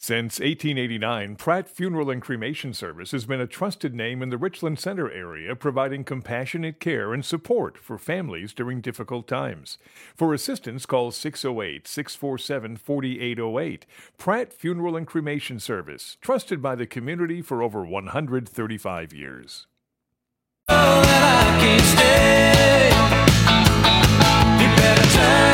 Since 1889, Pratt Funeral and Cremation Service has been a trusted name in the Richland Center area, providing compassionate care and support for families during difficult times. For assistance, call 608 647 4808. Pratt Funeral and Cremation Service, trusted by the community for over 135 years. Oh, that I can't stay. You better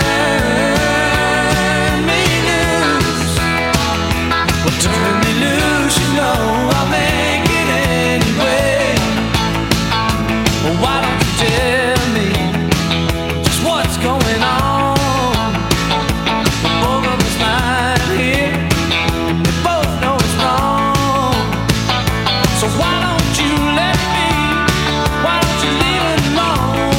turn me loose. Well, turn me loose, you know I'll make it anyway. Well, why don't you tell me just what's going on? Both of us lying here, we both know it's wrong. So why don't you let me? Why don't you leave it alone?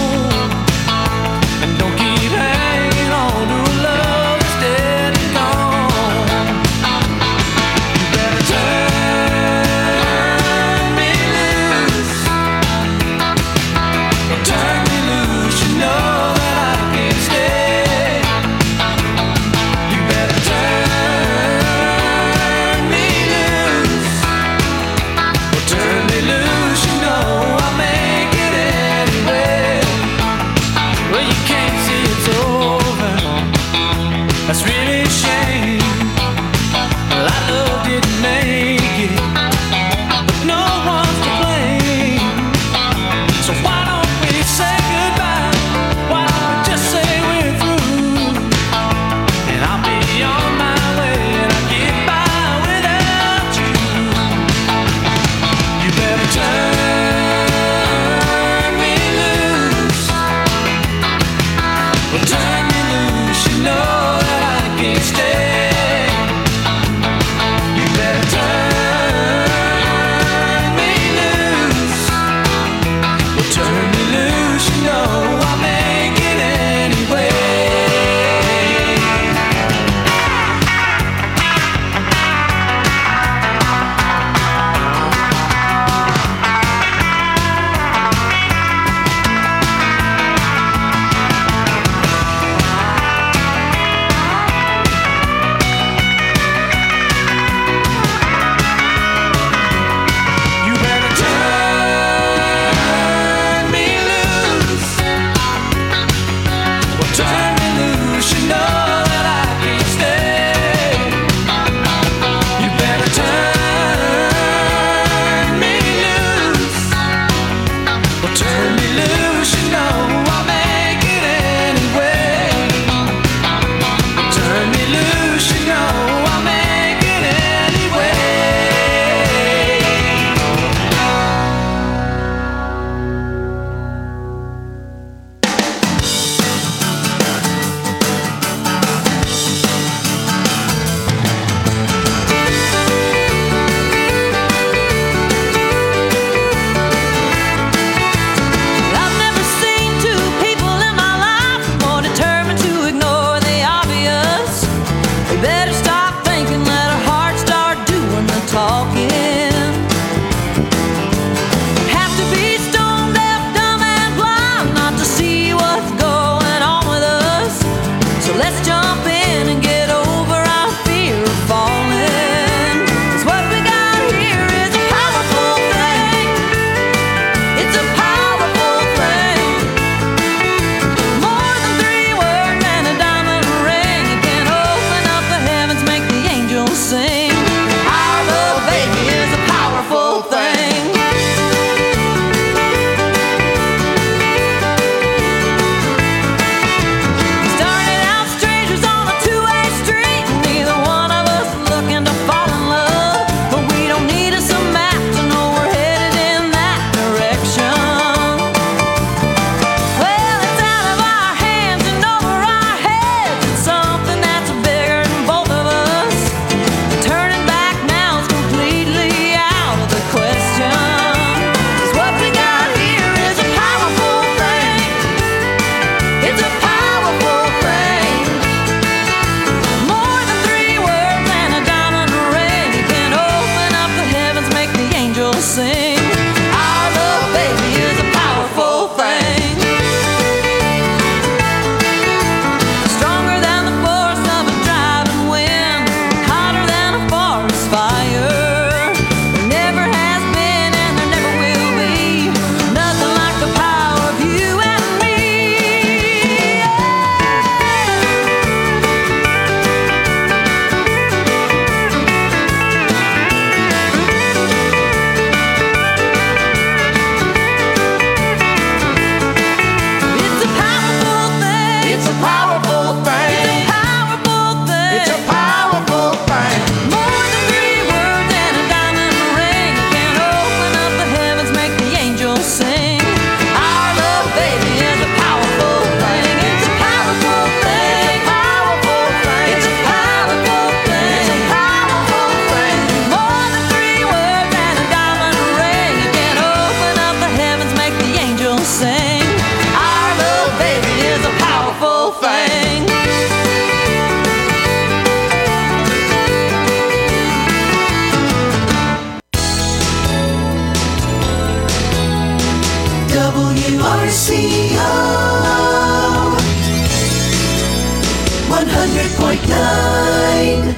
100.9.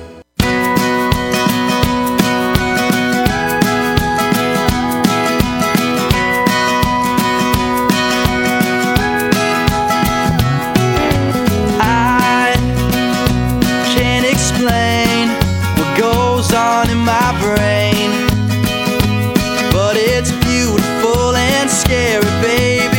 I can't explain what goes on in my brain, but it's beautiful and scary, baby.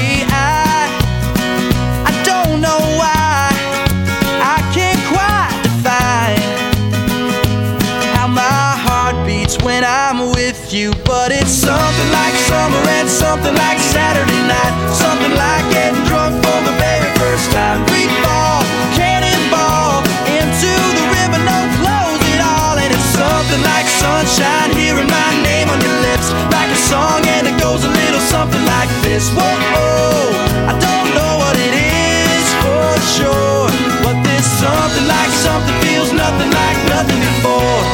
I don't know why, I can't quite define how my heart beats when I'm with you. But it's something like summer and something like Saturday night, something like getting drunk for the very first time. Free fall, cannonball into the river, no close at all. And it's something like sunshine, hearing my name on your lips, like a song, and it goes a little something like this. Whoa, I don't know what it is for sure, but this something like something feels nothing like nothing before.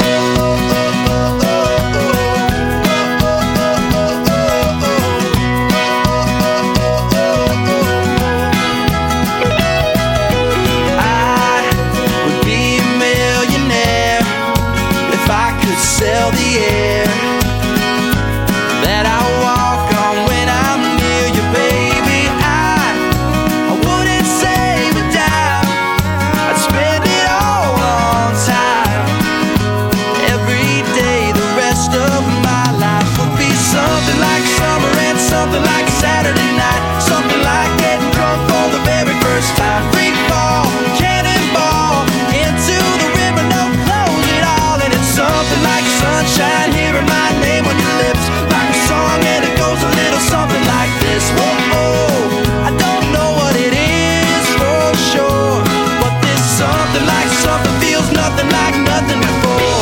Sell the air that I walk on when I'm near you, baby. I wouldn't save a dime, I'd spend it all on time. Every day the rest of my life would be something like summer and something like Saturday night, something like getting drunk for the very first time. Free fall, cannonball into the river, no close at all. And it's something like sunshine, hearing my name on your lips, like a song, and it goes a little something like this. Whoa, I don't know what it is for sure, but this something like something feels nothing like nothing before.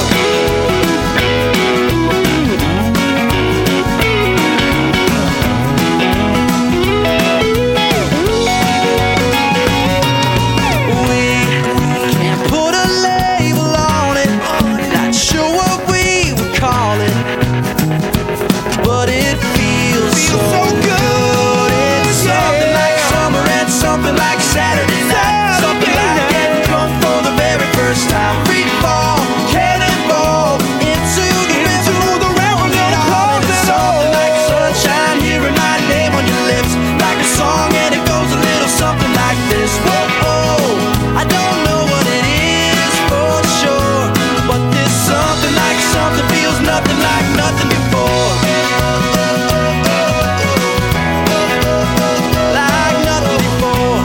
We can't put a label on it, not sure what we would call it, but it feels so good. It's something like summer and something like Saturday night, something like getting drunk for the very first time. Free fall, cannonball into the river, no close at all. Something like sunshine, hearing my name on your lips, like a song, and it goes a little something like this. Whoa, I don't know what it is for sure, but this something like something feels nothing like nothing before. Like nothing before.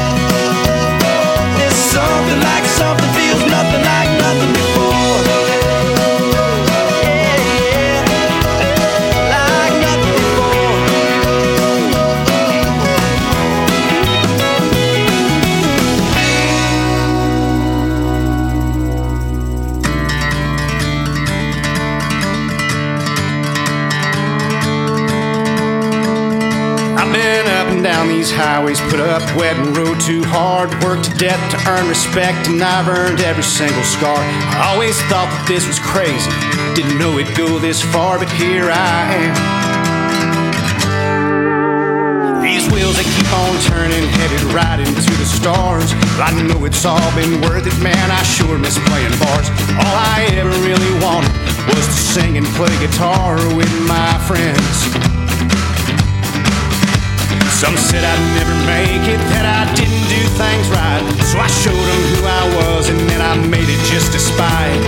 This something like something feels nothing like nothing before. Yeah, like nothing before. I've been up and down these highways, put up, wet and rode too hard, worked to death to earn respect, and I've earned every single scar. I always thought that this was crazy, didn't know it'd go this far, but here I am. These wheels, they keep on turning, headed right into the stars. I know it's all been worth it, man, I sure miss playing bars. All I ever really wanted was to sing and play guitar with my friends. Some said I'd never make it, that I didn't do things right, so I showed them who I was, and then I made it just to spite.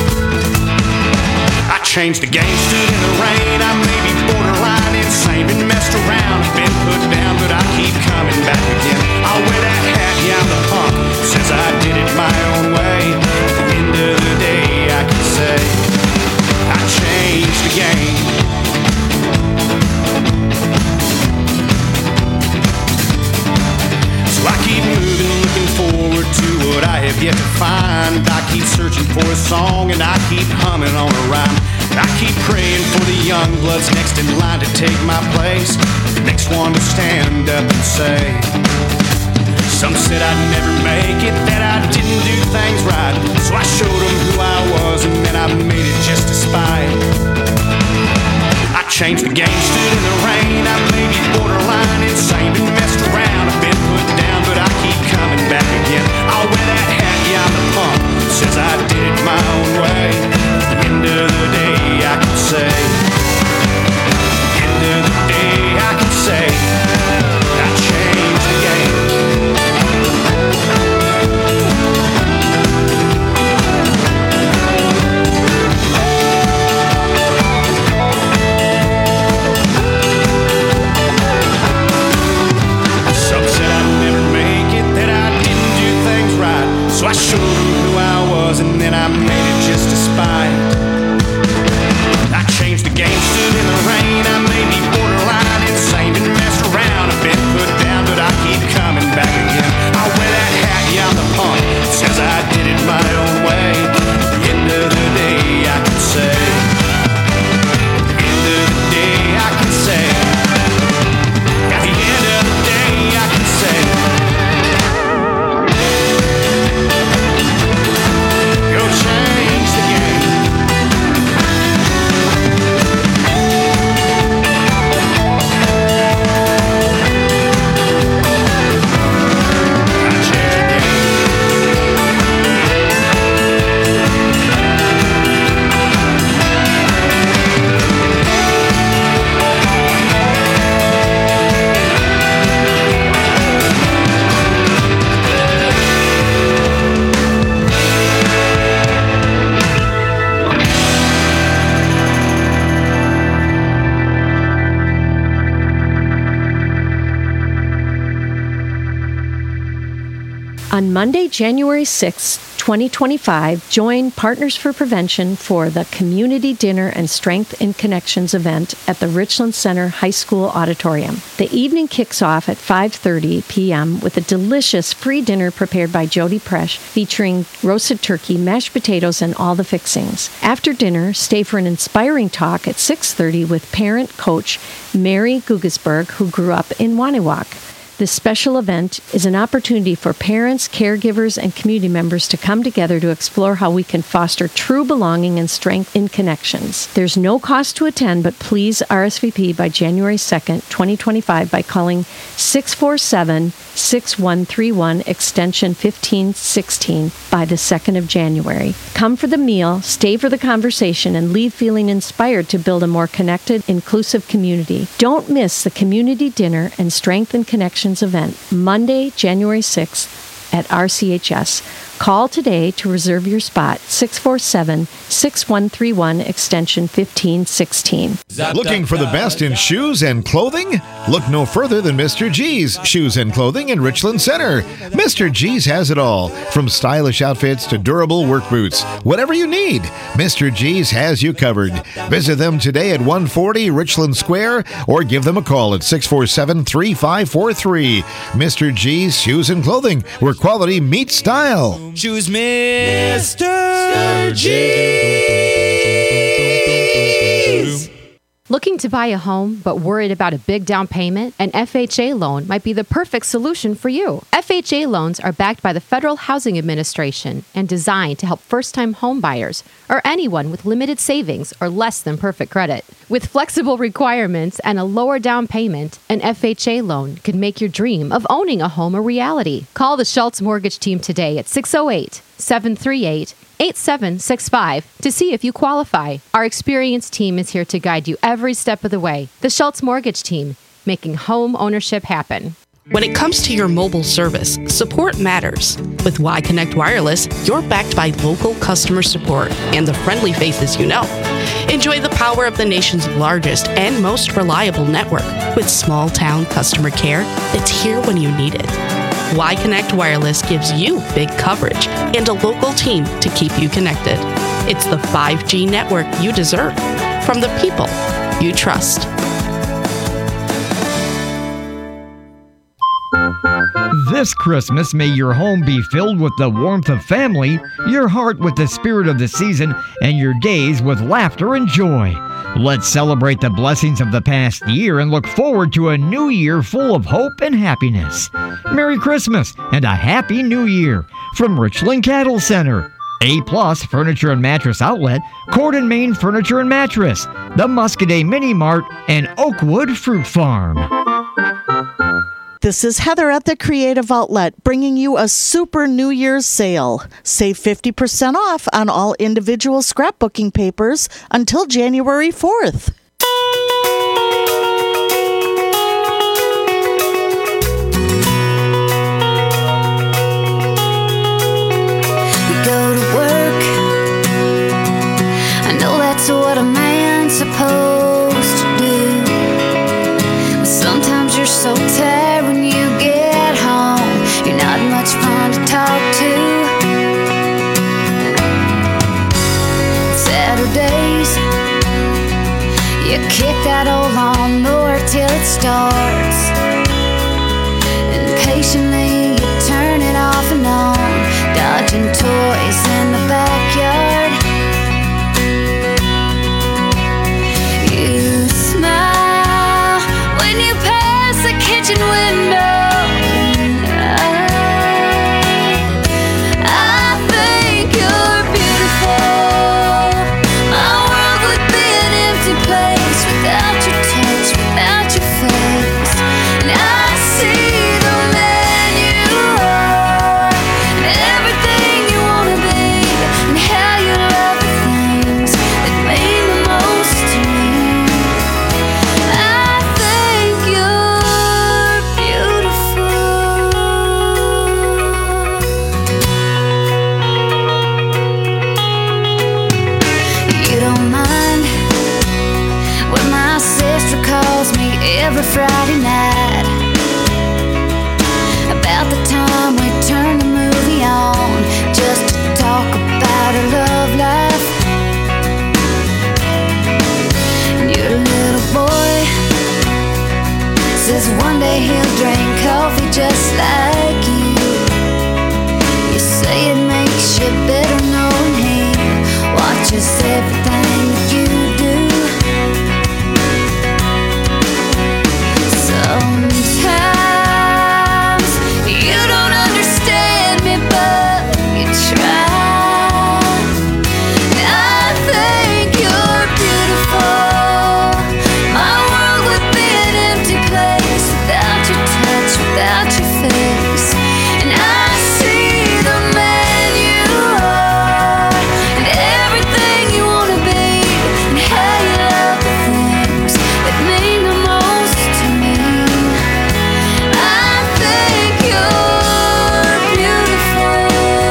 I changed the game, stood in the rain, I may be borderline insane, been messed around, been put down, but I keep coming back again. I'll wear that hat, yeah, I'm the punk, since I did it my own way. At the end of the day, I can say I changed the game. So I keep moving, looking forward to what I have yet to find. I keep searching for a song and I keep humming on a rhyme. I keep praying for the young bloods next in line to take my place, the next one to stand up and say. Some said I'd never make it, that I didn't do things right, so I showed them who I was, and then I made it just to spite. I changed the game, stood in the rain, I may be borderline insane, been messed Monday, January 6, 2025, join Partners for Prevention for the Community Dinner and Strength in Connections event at the Richland Center High School Auditorium. The evening kicks off at 5:30 p.m. with a delicious free dinner prepared by Jody Presh, featuring roasted turkey, mashed potatoes, and all the fixings. After dinner, stay for an inspiring talk at 6:30 with parent coach Mary Gugesberg, who grew up in Waniwak. This special event is an opportunity for parents, caregivers, and community members to come together to explore how we can foster true belonging and strength in connections. There's no cost to attend, but please RSVP by January 2nd, 2025 by calling 647-6131 extension 1516 by the 2nd of January. Come for the meal, stay for the conversation, and leave feeling inspired to build a more connected, inclusive community. Don't miss the Community Dinner and Strength and Connections event, Monday, January 6th at RCHS. Call today to reserve your spot, 647-6131, extension 1516. Looking for the best in shoes and clothing? Look no further than Mr. G's Shoes and Clothing in Richland Center. Mr. G's has it all, from stylish outfits to durable work boots. Whatever you need, Mr. G's has you covered. Visit them today at 140 Richland Square or give them a call at 647-3543. Mr. G's Shoes and Clothing, where quality meets style. Choose Mr. G's. Looking to buy a home but worried about a big down payment? An FHA loan might be the perfect solution for you. FHA loans are backed by the Federal Housing Administration and designed to help first-time home buyers or anyone with limited savings or less than perfect credit. With flexible requirements and a lower down payment, an FHA loan could make your dream of owning a home a reality. Call the Schultz Mortgage Team today at 608-738-8765 to see if you qualify. Our experienced team is here to guide you every step of the way. The Schultz Mortgage Team, making home ownership happen. When it comes to your mobile service, support matters. With Y Connect Wireless, you're backed by local customer support and the friendly faces you know. Enjoy the power of the nation's largest and most reliable network with small-town customer care that's here when you need it. Y Connect Wireless gives you big coverage and a local team to keep you connected. It's the 5G network you deserve from the people you trust. This Christmas, may your home be filled with the warmth of family, your heart with the spirit of the season, and your days with laughter and joy. Let's celebrate the blessings of the past year and look forward to a new year full of hope and happiness. Merry Christmas and a Happy New Year from Richland Cattle Center. A-Plus Furniture and Mattress Outlet, Corden, Maine Furniture and Mattress, the Muscadet Mini Mart, and Oakwood Fruit Farm. This is Heather at the Creative Outlet, bringing you a super New Year's sale. Save 50% off on all individual scrapbooking papers until January 4th. You go to work, I know that's what a man's supposed to do, but sometimes you're so tired. When you get home, you're not much fun to talk to. Saturdays, you kick that old lawnmower till it starts, and patiently you turn it off and on, dodging toys in the backyard. You smile when you pass the kitchen window. I think you're beautiful. My world would be an empty place without your touch, without your face. And I see the man you are, and everything you wanna be, and how you love the things that mean the most to me. I think you're beautiful. You don't mind when my sister calls me every Friday night about the time we turn the movie say he'll drink coffee just like you. You say it makes you better knowing he watches everything that you do. Sometimes you don't understand me, but you try. And I think you're beautiful. My world would be an empty place without your touch, without your face. And I see the man you are, and everything you wanna be, and how you love the things that mean the most to me. I think you're beautiful.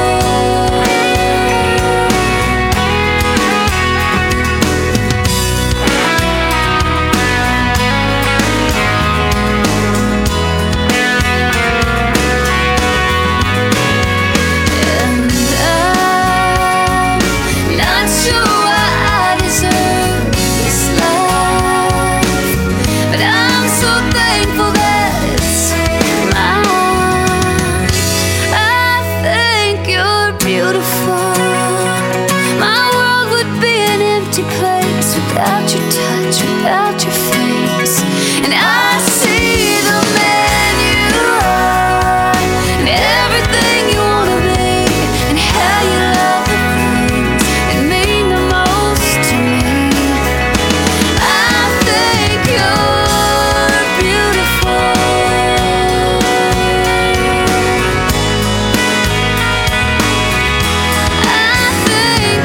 And I'm not sure why I deserve this life, but I'm so thankful that it's mine. I think you're beautiful. My world would be an empty place without your touch, without your face. And I see the man you are, and everything you wanna be, and how you love the things that mean the most to me. I think you're beautiful. I think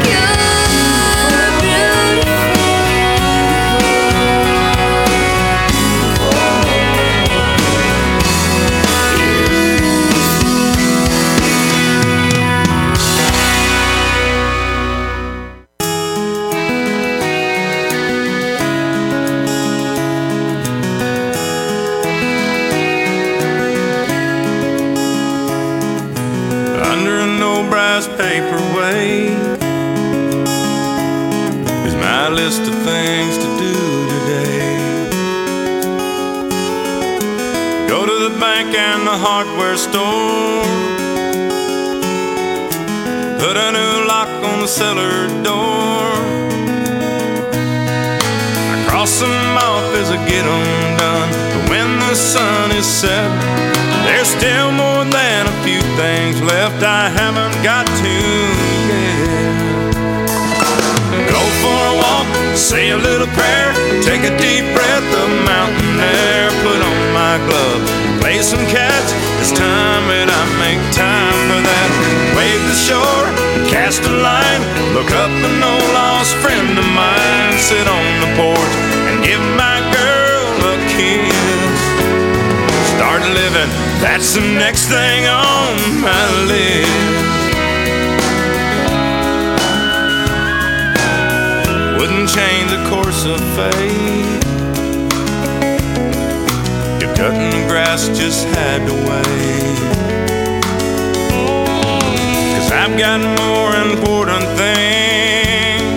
Under an old brass paperweight is my list of things to do today. Go to the bank and the hardware store, put a new lock on the cellar door. I cross them off as I get them done, but when the sun is set, there's still more than a few things left I haven't got to yet. Go for a walk, say a little prayer, take a deep breath of mountain air, put on my glove, play some catch. It's time that I make time for that. Wave the shore, cast a line, look up an old lost friend of mine, sit on the porch and give my girl a kiss. Start living, that's the next thing on my list. Wouldn't change the course of fate if cutting the grass just had to wait. 'Cause I've got more important things,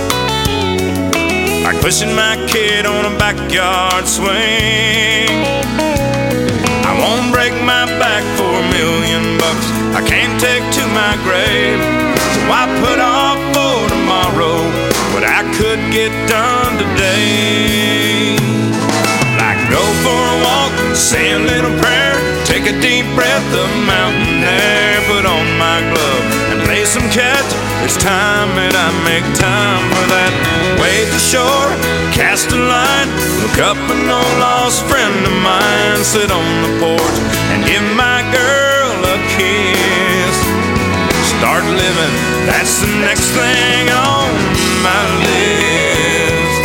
like pushing my kid on a backyard swing. I won't break my back for $1,000,000. I can't take to my grave, so I put off for tomorrow what I could get done today. Like go for a walk, say a little prayer, take a deep breath of mountain air, put on my glove and play some catch. It's time that I make time for that. Wade the shore, cast a line, look up an old lost friend of mine, sit on the porch and give my girl a kiss. Start living, that's the next thing on my list.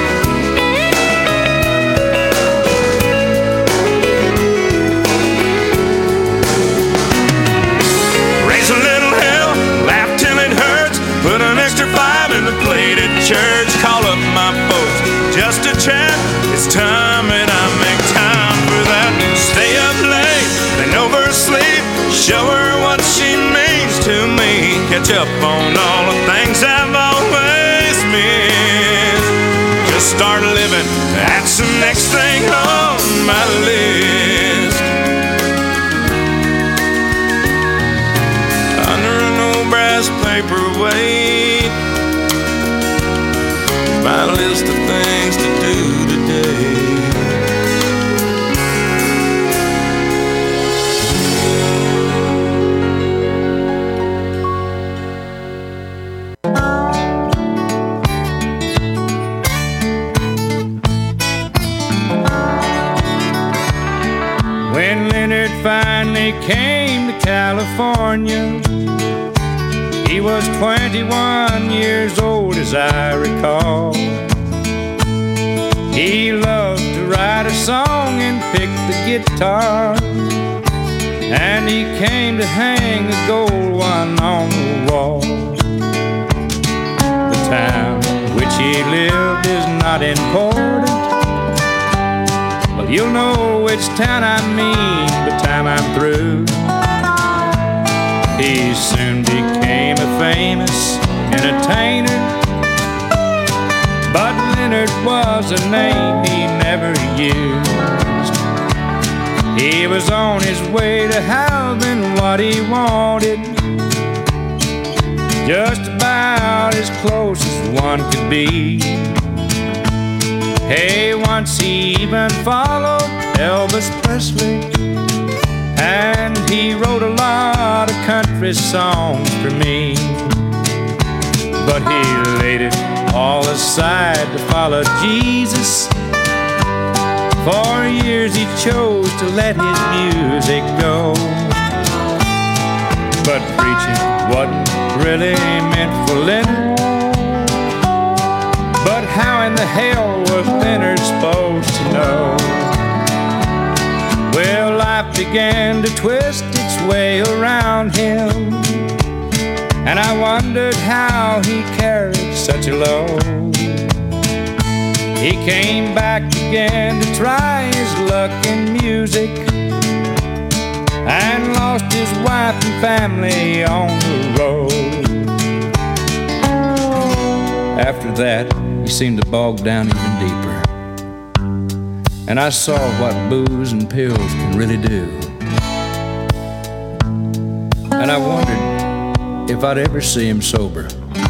Raise a little hell, laugh till it hurts, put an extra 5 in the plate at church, call up my folks just to chat. It's time that I make time for that. Stay up late, then oversleep, show her what she means to me, catch up on all the things I've always missed. Just start living, that's the next thing on my list. paperweight. My list of things to do today. When Leonard finally came to California, he was 21 years old as I recall. He loved to write a song and pick the guitar, and he came to hang a gold one on the wall. The town in which he lived is not important, but you'll know which town I mean by the time I'm through. He soon became a famous entertainer, but Leonard was a name he never used. He was on his way to having what he wanted, just about as close as one could be. Hey, once he even followed Elvis Presley, and he wrote a lot of country songs for me. But he laid it all aside to follow Jesus. For years he chose to let his music go, but preaching wasn't really meant for Leonard. But how in the hell was Leonard supposed to know? Well, life began to twist its way around him, and I wondered how he carried such a load. He came back again to try his luck in music, and lost his wife and family on the road. After that, he seemed to bog down even deeper, and I saw what booze and pills can really do. And I wondered if I'd ever see him sober.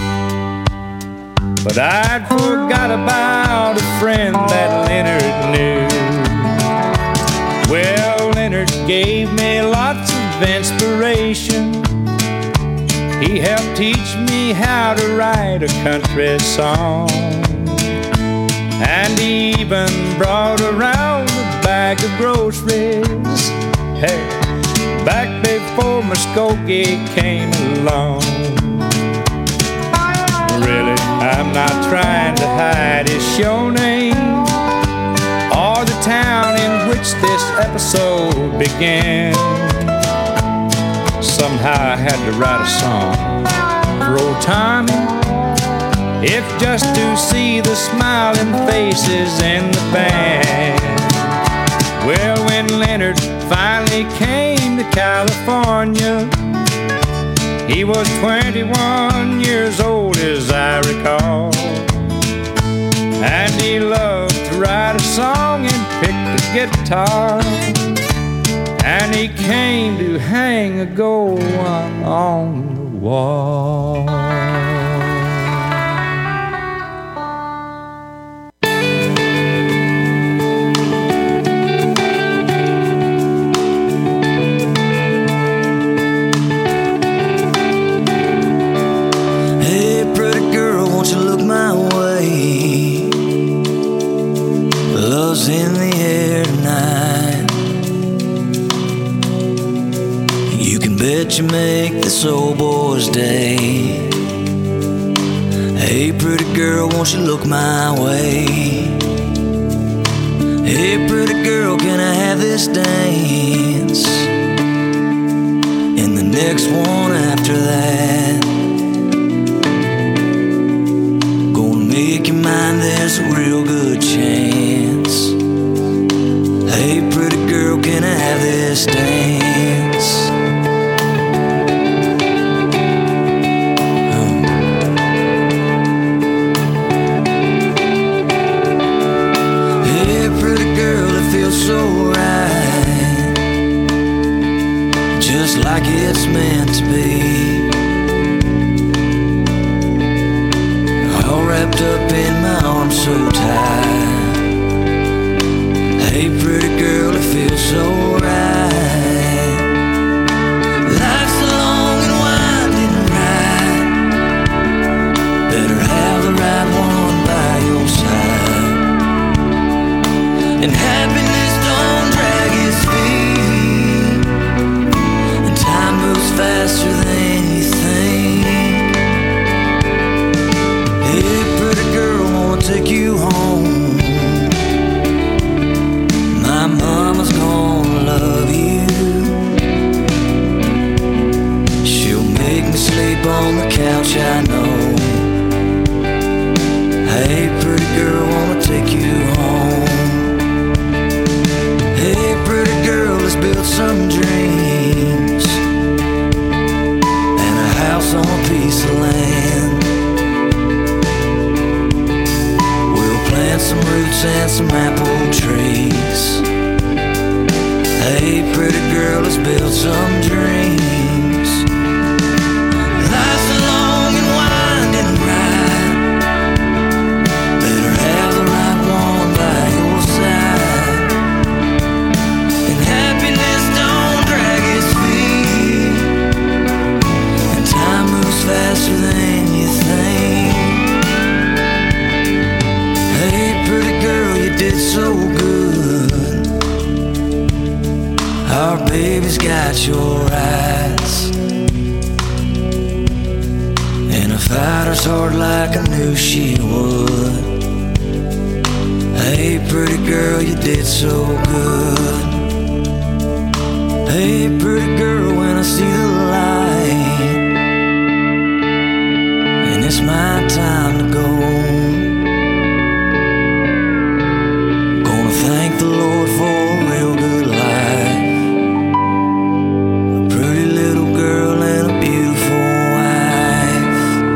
But I'd forgot about a friend that Leonard knew. Well, Leonard gave me lots of inspiration. He helped teach me how to write a country song, and he even brought around a bag of groceries, hey, back before Muskogee came along. Really, I'm not trying to hide his show name or the town in which this episode began. Somehow I had to write a song for old Tommy, if just to see the smiling faces in the band. Well, when Leonard finally came to California, he was 21 years old as I recall, and he loved to write a song and pick the guitar, and he came to hang a gold one on the wall. Love's in the air tonight. You can bet you make this old boy's day. Hey, pretty girl, won't you look my way? Hey, pretty girl, can I have this dance? And the next one after that. Gonna make you mine, there's a real good chance. Hey, pretty girl, can I have this dance? Hey, pretty girl, it feels so right, just like it's meant to be. so right. Life's a long and winding ride. Better have the right one by your side. And happiness don't drag its feet, and time moves faster than you think. Hey, pretty girl, wanna take you home. My mama's gonna love you. She'll make me sleep on the couch, I know. Hey, pretty girl, wanna take you home. Hey, pretty girl, let's build some dreams and a house on a piece of land. We'll plant some roots and some apple trees. Hey, pretty girl, let's build some dreams. Life's a long and winding ride. Better have the right one by your side. And happiness don't drag its feet, and time moves faster than you think. Hey, pretty girl, you did so good. Our baby's got your eyes, and a fighter's heart like I knew she would. Hey, pretty girl, you did so good. Hey, pretty girl, when I see the light, and it's my time to go, gonna thank the Lord for a real good life. A pretty little girl and a beautiful wife.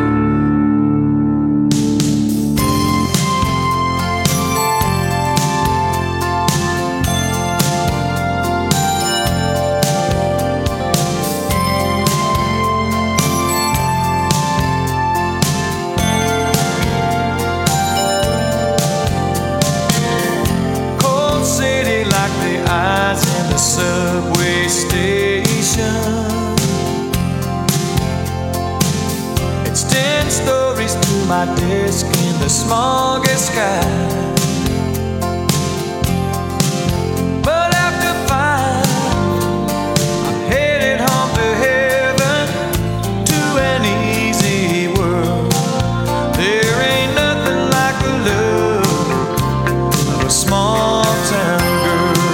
Cold city like the eyes in the subway station. It's 10 stories to my desk in the smoggy sky. But after 5, I'm headed home to heaven, to an easy world. There ain't nothing like the love of a small town girl.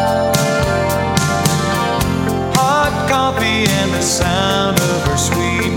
Hot coffee and the sound of her sweet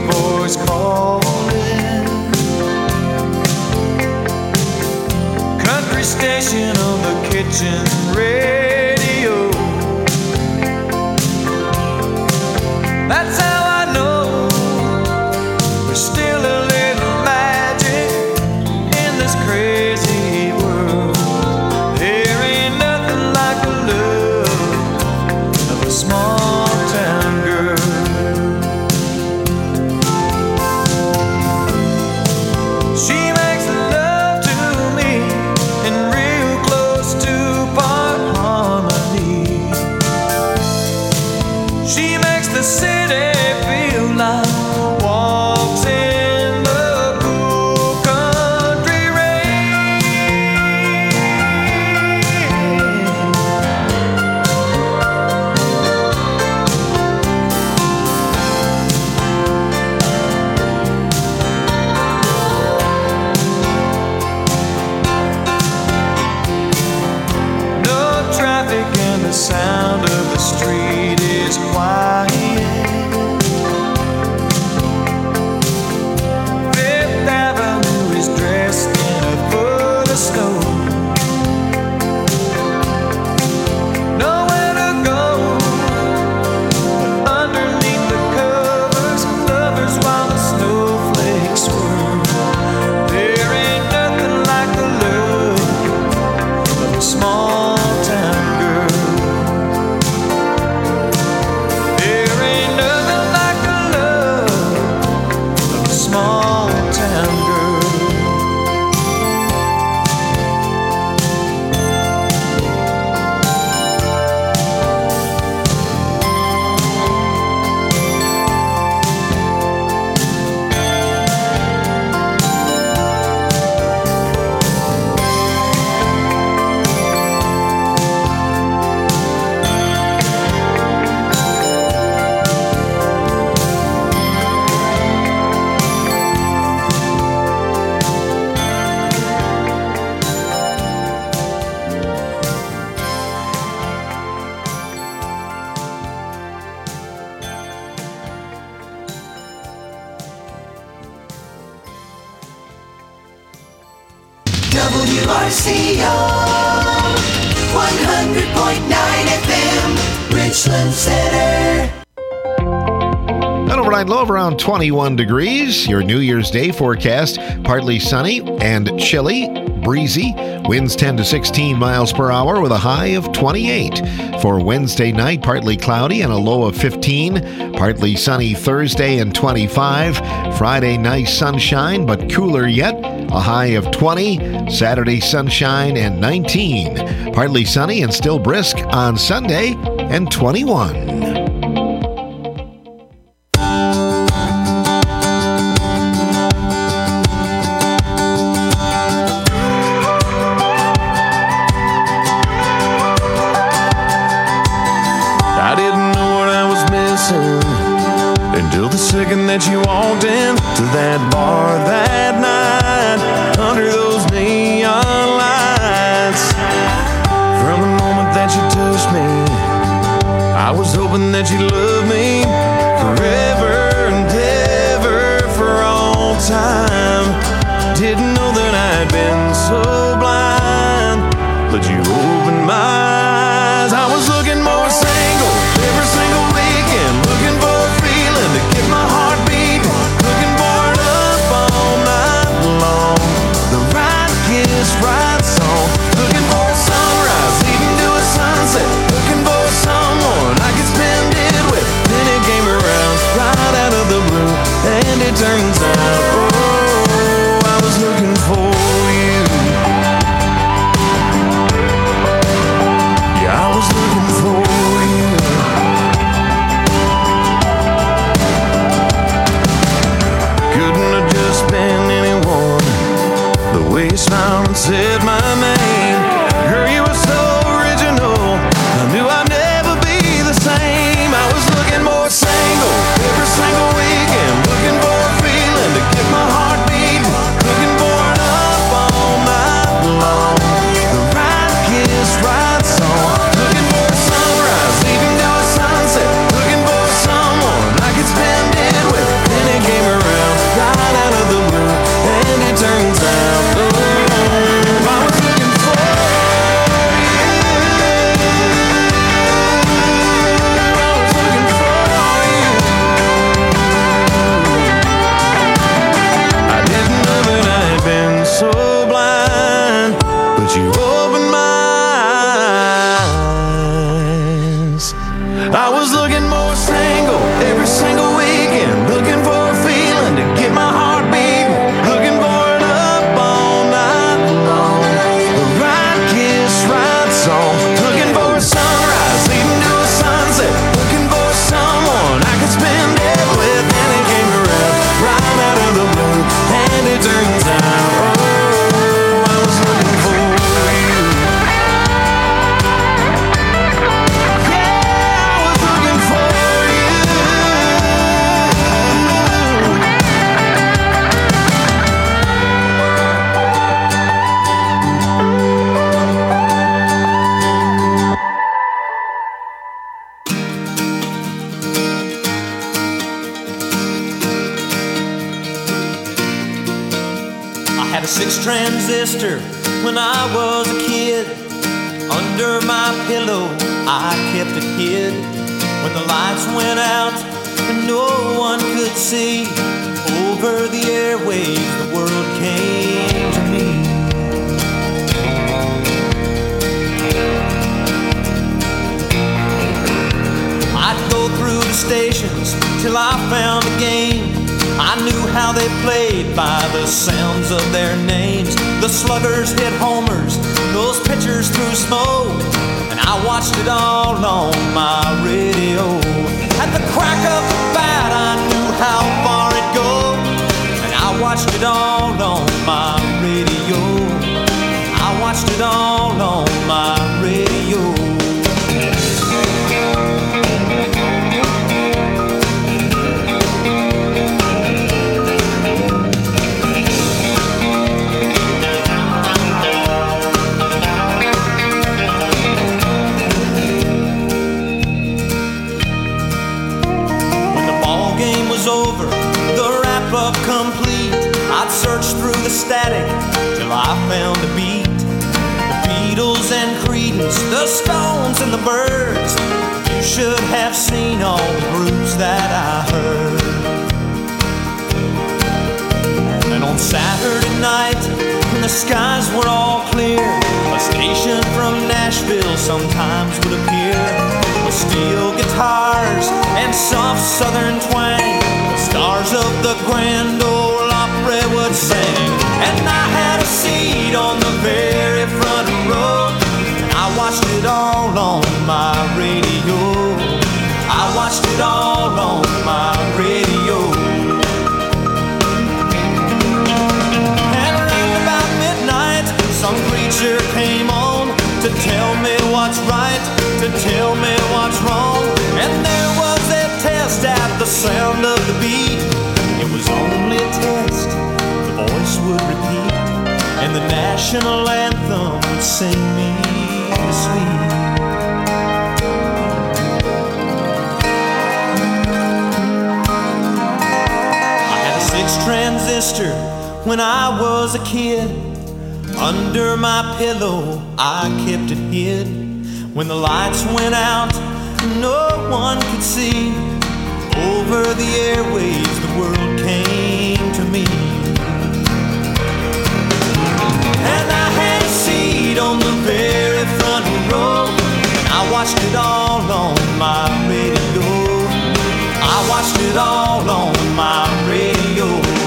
WRCO 100.9 FM, Richland Center. An overnight low of around 21 degrees. Your New Year's Day forecast, partly sunny and chilly, breezy. Winds 10 to 16 miles per hour with a high of 28. For Wednesday night, partly cloudy and a low of 15. Partly sunny Thursday and 25. Friday, nice sunshine, but cooler yet. A high of 20. Saturday, sunshine and 19. Partly sunny and still brisk on Sunday and 21. Second that you walked into that bar that night under those neon lights. From the moment that you touched me, I was hoping that you'd love me forever and ever for all time. Didn't know that I'd been so blind, but you opened my eyes. I was looking more single every single weekend, looking for a feeling to get my heart beating, looking for it up all night long. The right kiss, right song, looking for a sunrise, even to a sunset, looking for someone I could spend it with. Then it came around right out of the blue, and it turns out, oh, I was looking for you. Yeah, I was looking for you. Couldn't have just been anyone. The way you smiled and said my name, girl, you were so original. I knew I'd never be the same. I was looking more single every single weekend, looking for a feeling to get my heart beating, looking for it up all night long. The right kiss, right song, looking for a sunrise, even to a sunset, looking for someone I could spend it with. Then it came around right out of the blue, and it turns out, oh, I was looking for you. I was looking for you. I didn't know that I had been so blind, but you opened my eyes. I was looking more single every single weekend, looking for a feeling to get my heart beating, looking for it up all night long. The right kiss, right song, looking for a sunrise, even to a sunset, looking for someone I could spend it with. And it came around right out of the blue, and it turns out, oh, I was looking for you. Yeah, I was looking for you. I had a 6 transistor when I was a kid. Under my pillow I kept it hid. When the lights went out and no one could see, over the airwaves the world came to me. I'd go through the stations till I found a game. I knew how they played by the sounds of their names. The sluggers hit homers, those pitchers threw smoke, and I watched it all on my radio. At the crack of the bat I knew how far it'd go, and I watched it all on my radio. I watched it all on my radio. Over, the wrap-up complete, I'd search searched through the static till I found a beat. The Beatles and Creedence, the Stones and the Byrds. You should have seen all the groups that I heard. And on Saturday night, when the skies were all clear, a station from Nashville sometimes would appear with steel guitars and soft southern twang. The stars of the Grand Ole Opry would sing, and I had a seat on the very front row. I watched it all on my radio. I watched it all on my radio. And around about midnight, some preacher came on to tell me what's right, to tell me what's wrong. And there was a test at the sound of the beat. It was only a test, the voice would repeat, and the national anthem would sing me to sleep. I had a 6-transistor when I was a kid. Under my pillow I kept it hid. When the lights went out, no one could see. Over the airwaves the world came to me. And I had a seat on the very front row. I watched it all on my radio. I watched it all on my radio.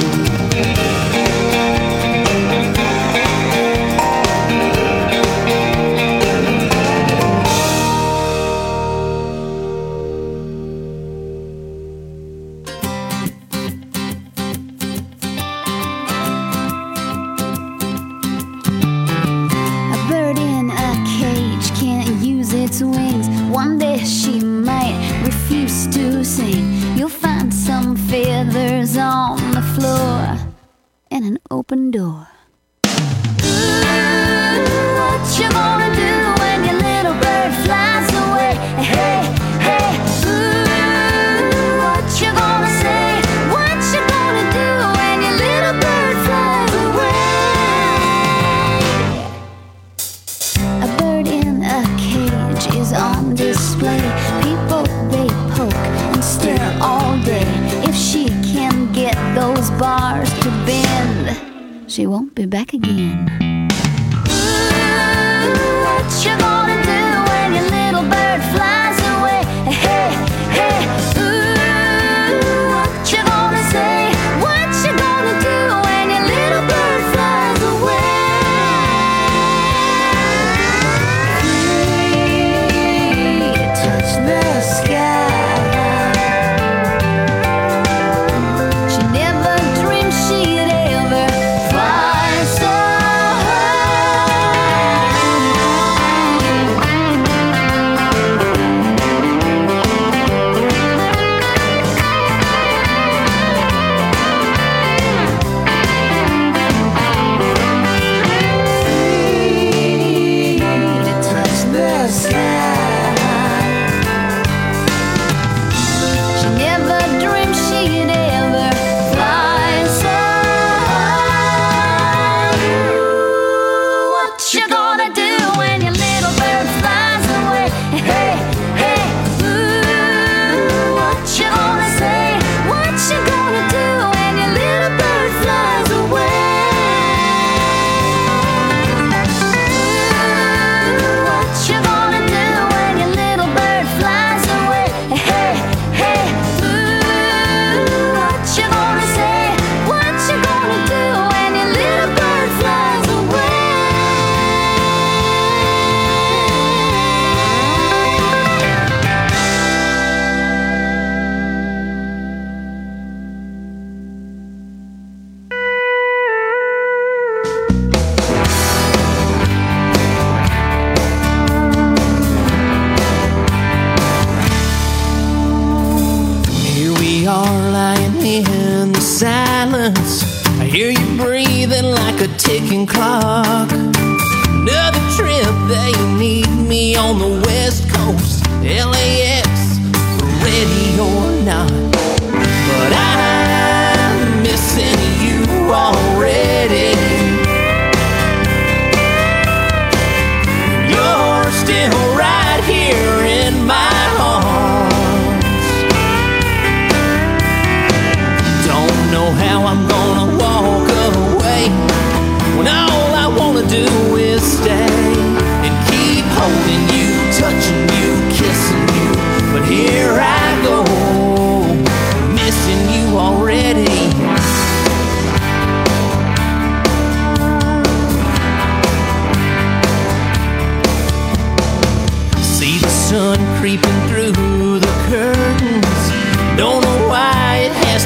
Wings. One day she might refuse to sing. You'll find some feathers on the floor and an open door. Ooh, what you gonna do when your little bird flies away? Hey, hey, ooh, what you gonna say? What you gonna do when your little bird flies away? A bird in a cage is on display. People, they poke and stare all day. If she can get those bars to bend, she won't be back again. Ooh, what you gonna do when your little bird flies away? Hey, hey, ooh, what you gonna say? What you gonna do when your little bird flies away? Touch the sky. She never dreamed she'd ever fly so free to touch the sky. She never dreamed she'd ever fly so high. What you gonna do when your little bird flies away? Hey, hey, ooh, what you gonna say? What you gonna do when your little bird flies away? Ooh, what you gonna do when your little bird flies away? Hey, hey, ooh, what you gonna say? What you gonna do when your little bird flies away? Here we are lying in the silence. I hear you breathing like a ticking clock. Another trip, they need me on the West Coast. LAX, ready or not. But I'm missing you already.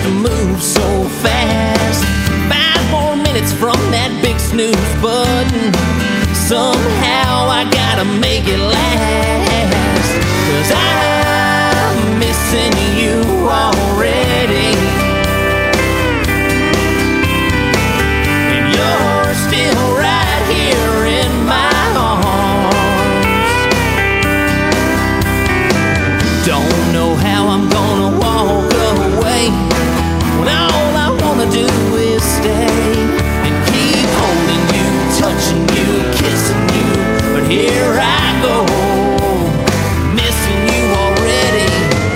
to move so fast. 5 more minutes from that big snooze button. Somehow I gotta make it last. 'Cause I'm missing you already. And you're still right here in my arms. Don't know how I'm gonna walk away when all I wanna do is stay and keep holding you, touching you, kissing you. But here I go, missing you already.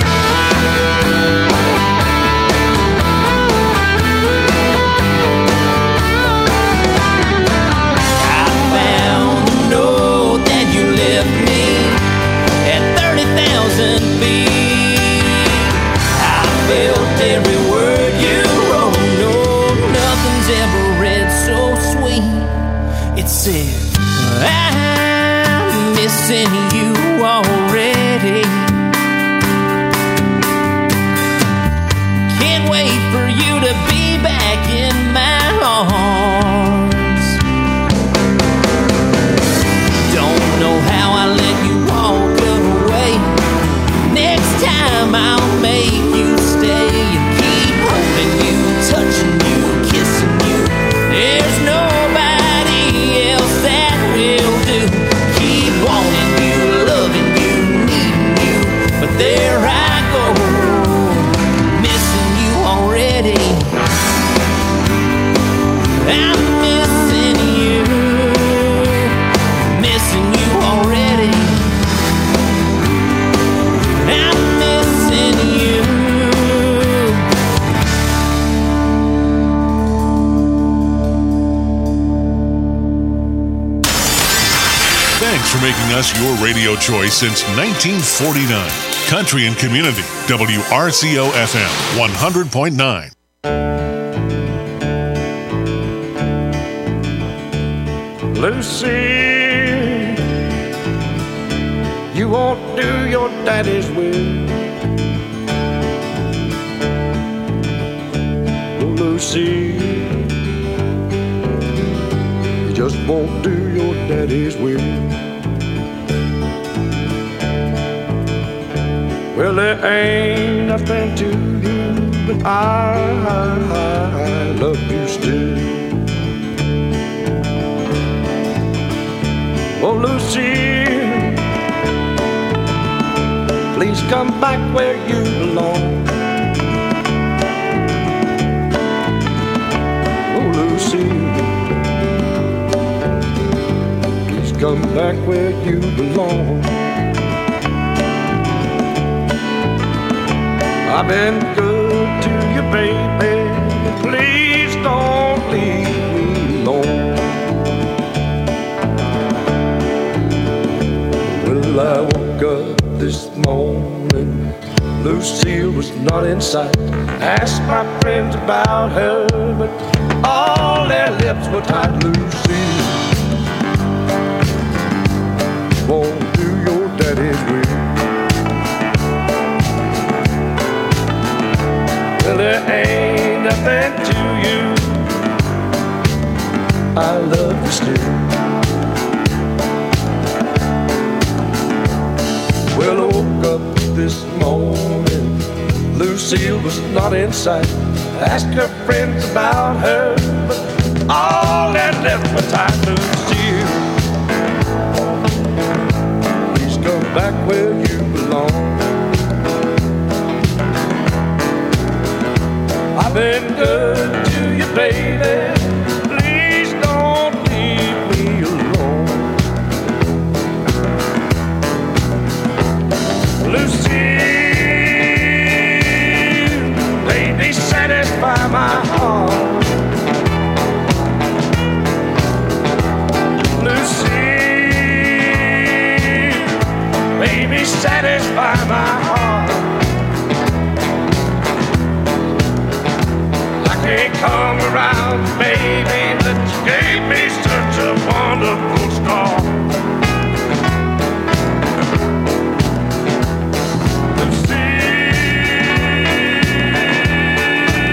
I found the note that you left me at 30,000 feet. I felt every word you wrote. No, nothing's ever read so sweet. It said, I'm missing you already. Can't wait for you to be back in my arms. Don't know how I let you walk away. Next time I'll make you stay and keep holding you, touching you, kissing you. There's nobody else that will do. Keep wanting you, loving you, needing you. But there I go, missing you already. I'm missing you, missing you already. I'm missing you. Thanks for making us your radio choice since 1949. Country and Community, WRCO FM 100.9. Lucy, you won't do your daddy's will. Oh, Lucy, you just won't do your daddy's will. Well, there ain't nothing to you, but I love you still. Oh, Lucy, please come back where you belong. Oh, Lucy, please come back where you belong. I've been good to you, baby. Please don't leave me alone. Well, I woke up this morning, Lucille was not in sight. Asked my friends about her, but all their lips were tied. Lucille, won't do your daddy's will. Well, there ain't nothing to you, I love you still. Well, I woke up this morning, Lucille was not in sight. Asked her friends about her, but all that left were tied. Lucille, please come back where you belong. I've been good to you, baby. Please don't leave me alone. Lucille, baby, satisfy my heart. Lucille, baby, satisfy my heart. Can't come around, baby, that you gave me such a wonderful start. Lucille,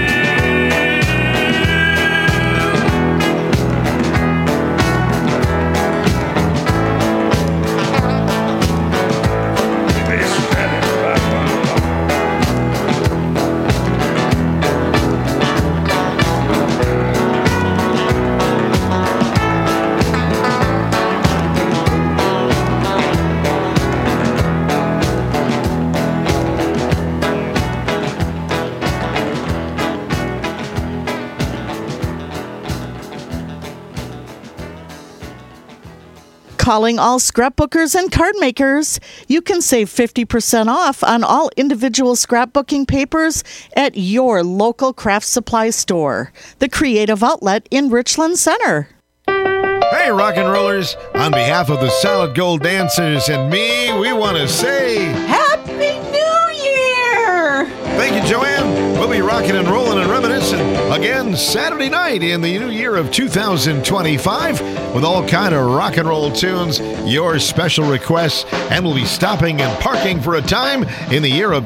Calling all scrapbookers and card makers. You can save 50% off on all individual scrapbooking papers at your local craft supply store, the Creative Outlet in Richland Center. Hey, rock and rollers. On behalf of the Solid Gold Dancers and me, we want to say Happy New Year! Thank you, Joanne. We'll be rocking and rolling and reminiscing again Saturday night in the new year of 2025 with all kind of rock and roll tunes, your special requests, and we'll be stopping and parking for a time in the year of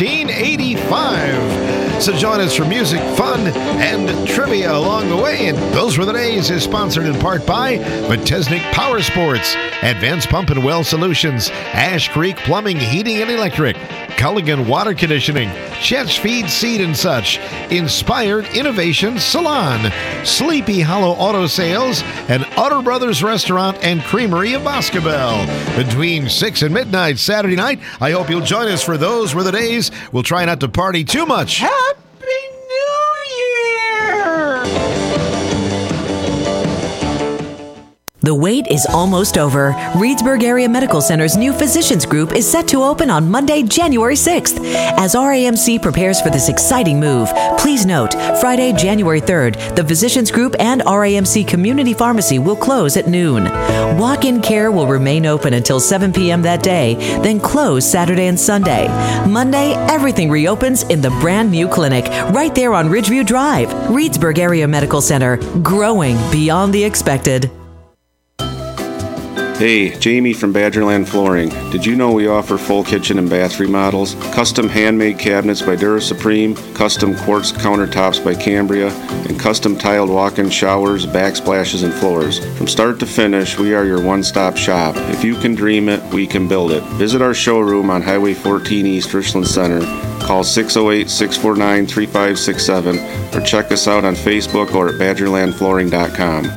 1985. So join us for music, fun, and trivia along the way. And Those Were the Days is sponsored in part by Metesnik Power Sports, Advanced Pump and Well Solutions, Ash Creek Plumbing, Heating and Electric, Culligan Water Conditioning, Chet's Feed, Seed and Such, Inspired Innovation Salon, Sleepy Hollow Auto Sales, and Utter Brothers Restaurant and Creamery of Boscobel. Between 6 and midnight Saturday night, I hope you'll join us for Those Were the Days. We'll try not to party too much. Happy New Year! The wait is almost over. Reedsburg Area Medical Center's new Physicians Group is set to open on Monday, January 6th. As RAMC prepares for this exciting move, please note, Friday, January 3rd, the Physicians Group and RAMC Community Pharmacy will close at noon. Walk-in care will remain open until 7 p.m. that day, then close Saturday and Sunday. Monday, everything reopens in the brand new clinic right there on Ridgeview Drive. Reedsburg Area Medical Center, growing beyond the expected. Hey, Jamie from Badgerland Flooring. Did you know we offer full kitchen and bath remodels, custom handmade cabinets by Dura Supreme, custom quartz countertops by Cambria, and custom tiled walk-in showers, backsplashes, and floors? From start to finish, we are your one-stop shop. If you can dream it, we can build it. Visit our showroom on Highway 14 East, Richland Center. Call 608-649-3567 or check us out on Facebook or at badgerlandflooring.com.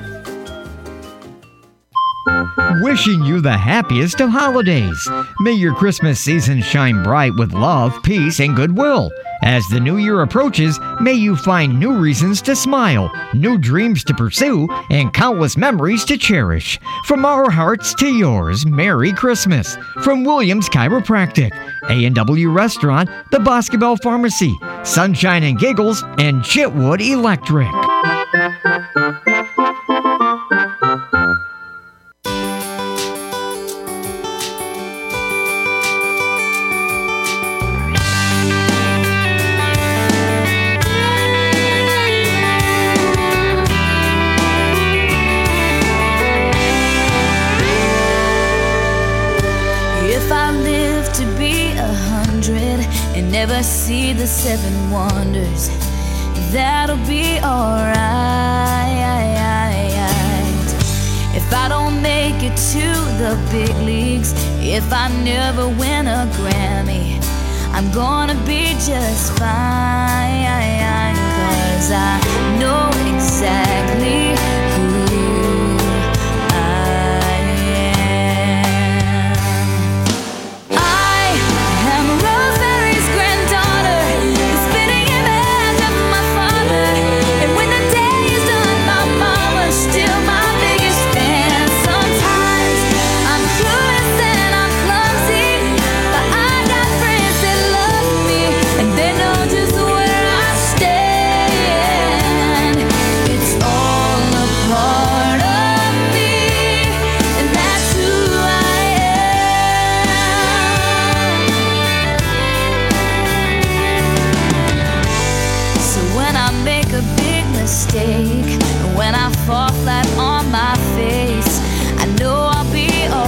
Wishing you the happiest of holidays. May your Christmas season shine bright with love, peace, and goodwill. As the new year approaches, may you find new reasons to smile, new dreams to pursue, and countless memories to cherish. From our hearts to yours, Merry Christmas. From Williams Chiropractic, A&W Restaurant, the Boscobel Pharmacy, Sunshine and Giggles, and Chitwood Electric. Never see the 7 wonders. That'll be alright. If I don't make it to the big leagues, if I never win a Grammy, I'm gonna be just fine. 'Cause I know exactly who I am. I am Rosemary's granddaughter, the spinning image of my father. And when the day is done, my mama's still my biggest fan. Sometimes I'm clueless and I'm clumsy, but I got friends that love me, and they know just where I stand. It's all a part of me, and that's who I am. So when I make a big mistake, when I fall flat on my face, I know I'll be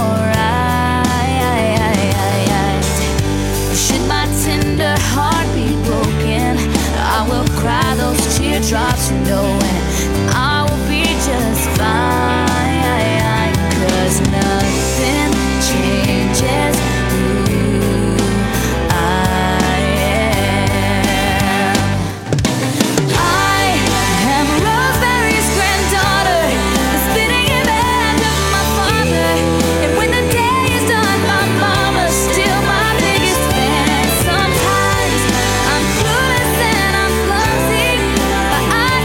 alright. Should my tender heart be broken, I will cry those teardrops knowing I will be just fine. 'Cause nothing changes who I am. I am Rosemary's granddaughter, the spinning image of my father. And when the day is done, my mama's still my biggest fan. Sometimes I'm clueless and I'm clumsy, but I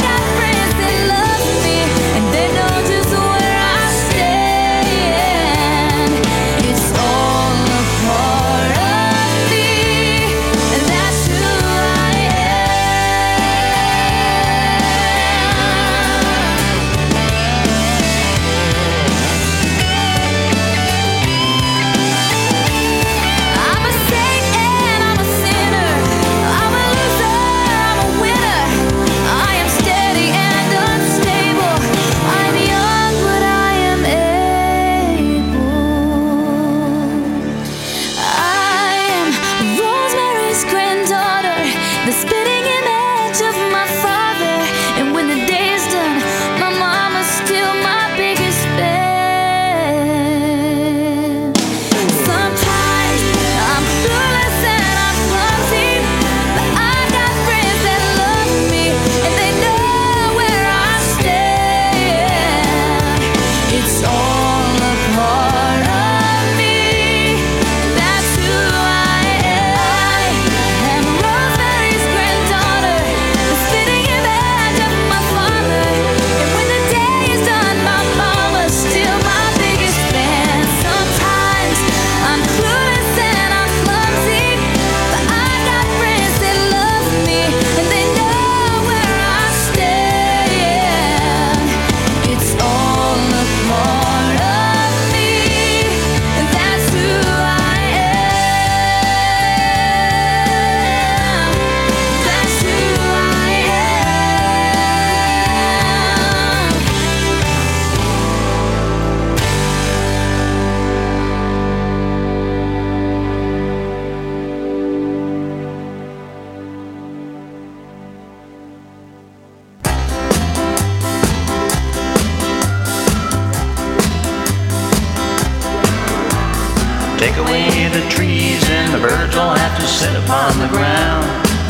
the birds will have to sit upon the ground.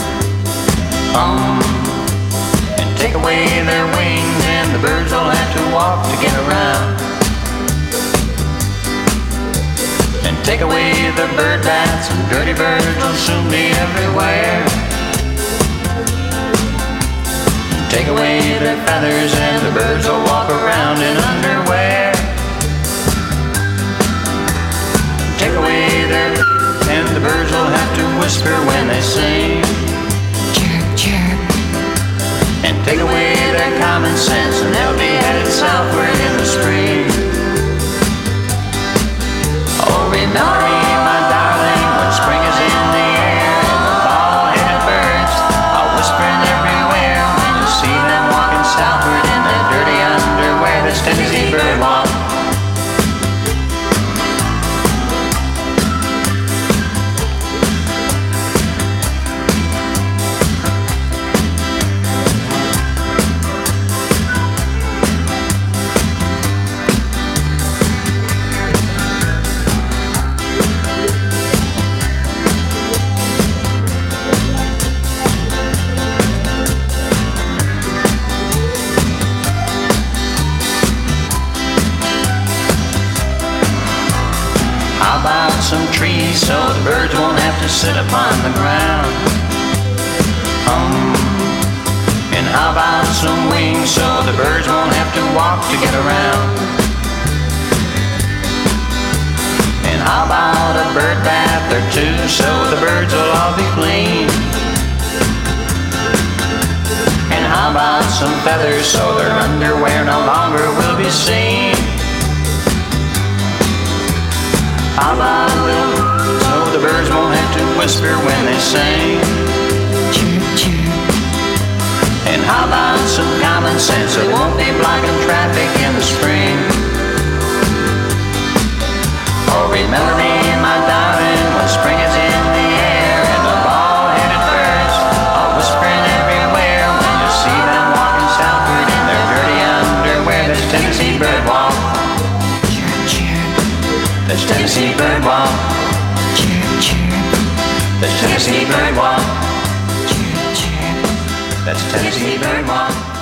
And take away their wings, and the birds will have to walk to get around. And take away the bird baths, and dirty birds will soon be everywhere. Take away their feathers, and the birds will walk around in underwear. Take away their, and the birds will have to whisper when they sing. Chirp, chirp. And take away their common sense, and they'll be headed southward in the spring. Oh, remember me, my darling, when spring is in the air, and the bald-headed birds are whispering everywhere. When you see them walking southward in their dirty underwear, that's Tennessee bird walk. Some trees so the birds won't have to sit upon the ground. And how about some wings so the birds won't have to walk to get around? And how about a bird bath or two so the birds will all be clean? And how about some feathers so their underwear no longer will be seen? How about a little, so the birds won't have to whisper when they sing? Chirp, chirp. And how about some common sense, so it won't be blocking traffic in the spring? Oh, remember me, my darling, when spring is in the air, and the bald-headed birds are whispering everywhere. When you see them walking southward in their dirty underwear, that's Tennessee bird walk. That's Tennessee bird walk. Chirp, chirp. That's Tennessee bird walk. Chirp, chirp. That's Tennessee bird walk.